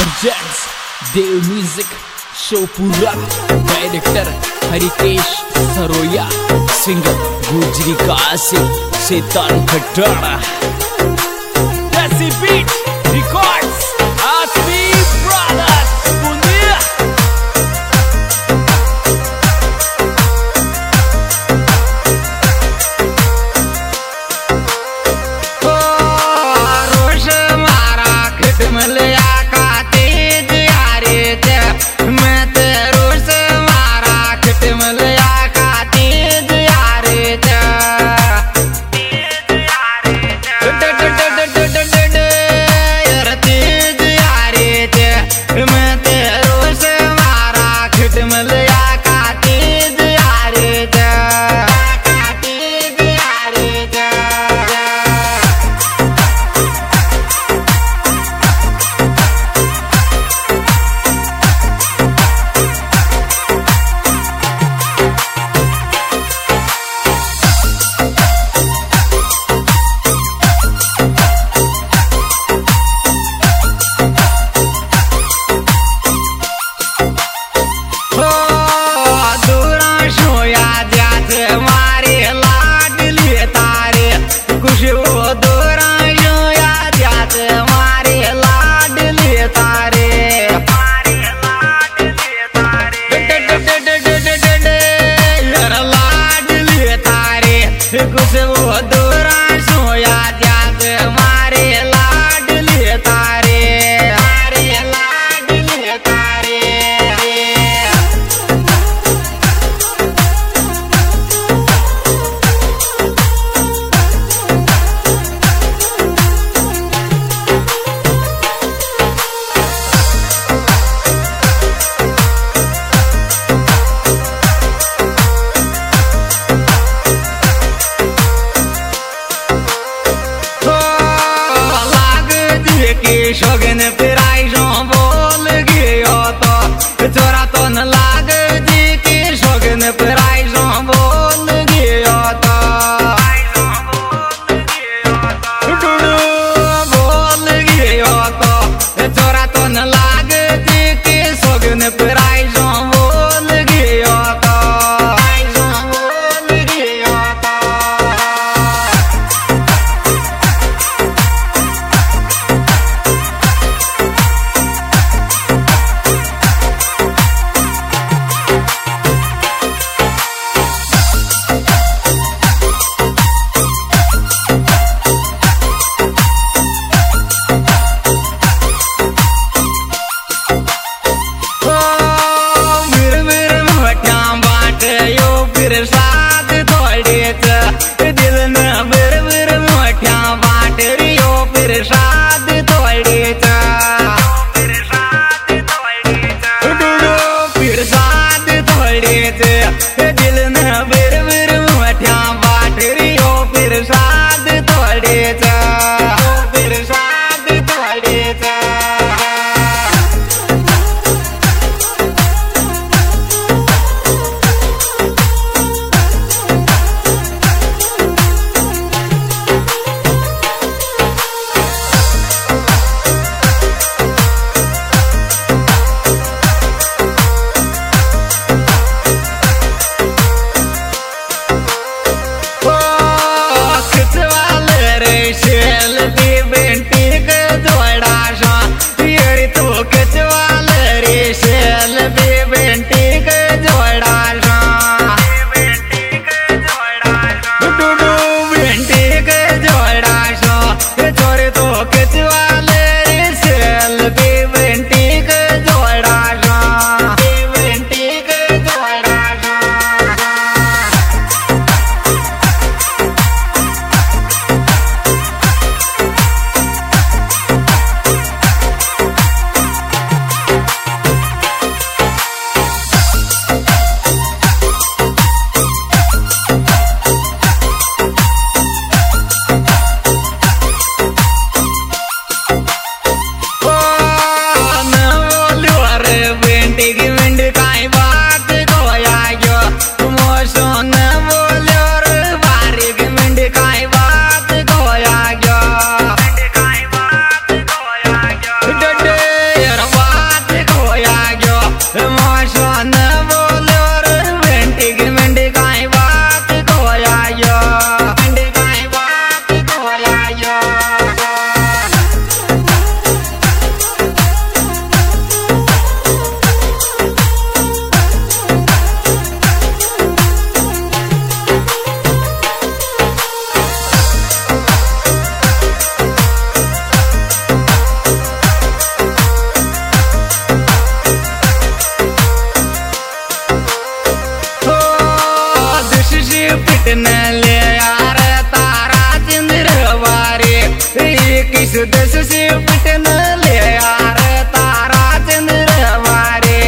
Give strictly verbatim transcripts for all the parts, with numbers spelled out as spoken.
Presents Dev music शोपुरा। Director Harikesh Saroya, singer गुजरी कासिम शैतान खटाड़ा। बीट रिकॉर्ड्स आसमी ब्रदर्स बुंदिया। रोश मारा खिटमल का तेज यारे ते मैं ते रोश मारा खिटमल का तेज यारे ते तेज यारे ते दस से पिटन ले यार तारा चंद्र वारे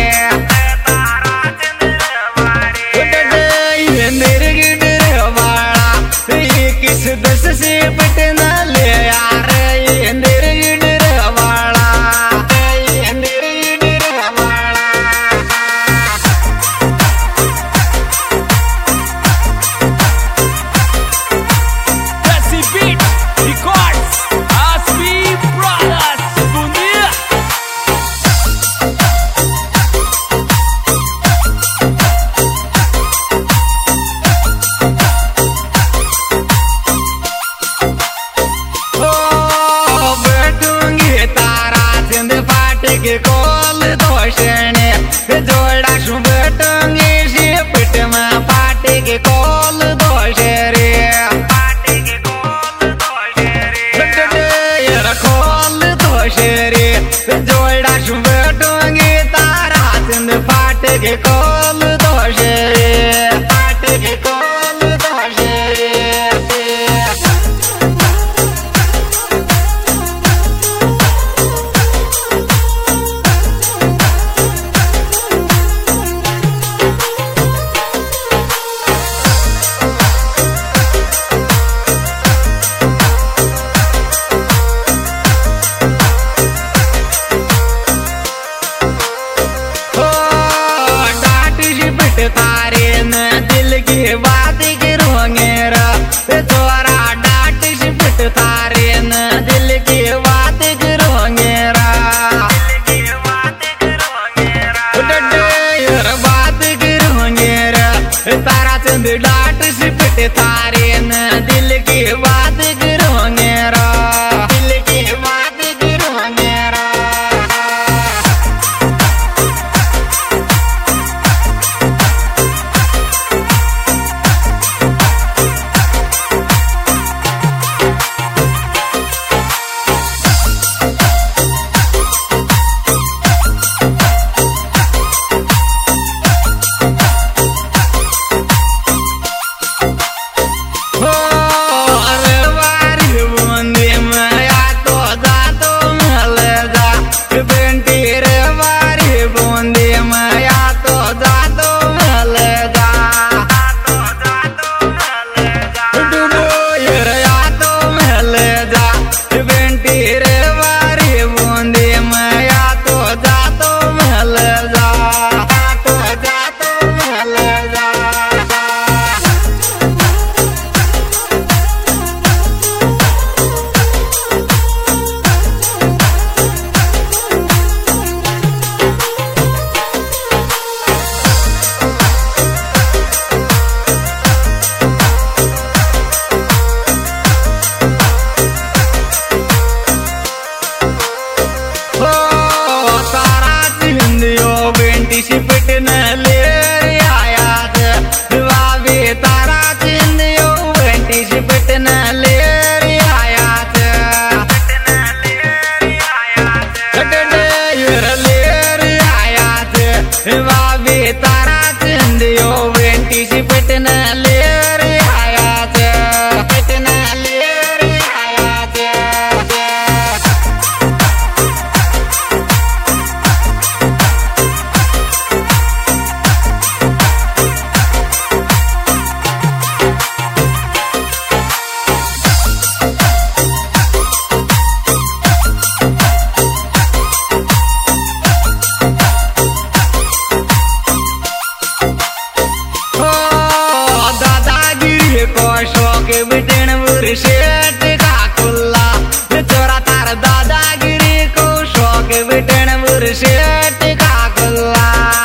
निर्गिडर वाला किस दस से पिटन ले यार ये निर्गिडर वाला ये निर्गिडर वाला Jesse Beat Records, Asmi Brothers, Bundia. ओ बैठूंगी तारा चंद फाटे के कोल दोषणे जोड़ा शु बैठूंगी शिपट में फाटे के कोल दोष रे फाटे के कोल दोष रे यार कोल दोष रे जोड़ा शु बैठूंगी तारा चंद फाटे के कोल दोष रे फाटे के कोल दोष रे तारे न दिल की बात करोगे तोरा डाट शिपट तारे न दिल की बात करोगे बात करोगे तारा चंद डाट शिपट तारे न दिल की बात करोगे दिल की बात करोगे शिपट न ले आयात वावे तारा चिंदियो बेटी शिपट न ले आयात ले आयात वावे तारा चिंदियो बेटी शिपट न ले आयात शिपट न ले आयात बिटन बुरशेट का खुल्ला चोरा तार दादागिरी को शौक बिटन बुरशेट का खुल्ला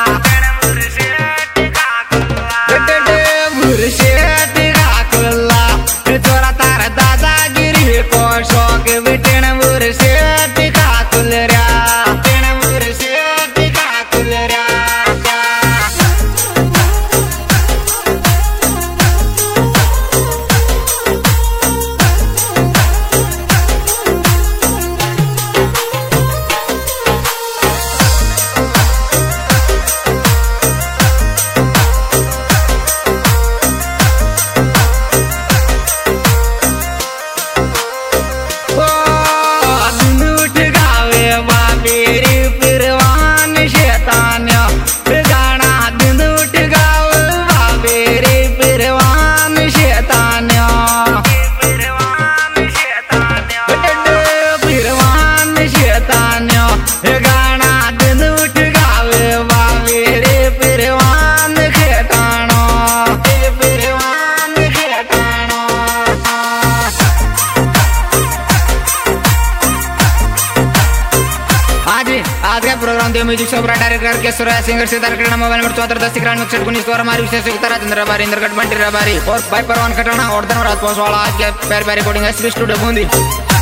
बुरशेट का खुल्ला चोरा तार दादागिरी को शौक बिटन बुरशेट का खुल रहा बिटन बुरशेट का खुल रहा आज का प्रोग्राम दे म्यूजिक सोबरा डायरेक्टर के सुरा सिंगर सितार किरण मोबाइल नंबर चौहत्तर दस तिरानवे इकसठ उन्नीस और हमारी विशेष युक्त राजेंद्र रबारी इंद्रगढ़ बंटी रबारी और भाई परवान कटाना और धनराज पोसवाला आज के पैर पैर रिकॉर्डिंग एसबी स्टूडियो बूंदी।